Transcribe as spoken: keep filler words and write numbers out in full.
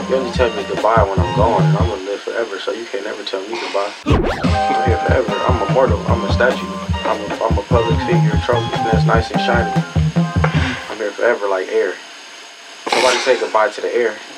You only tell me goodbye when I'm gone, and I'm gonna live forever, so you can't never tell me goodbye. I'm here forever. I'm immortal. I'm a statue. I'm a, I'm a public figure, a trophy that's nice and shiny. I'm here forever like air. Nobody say goodbye to the air.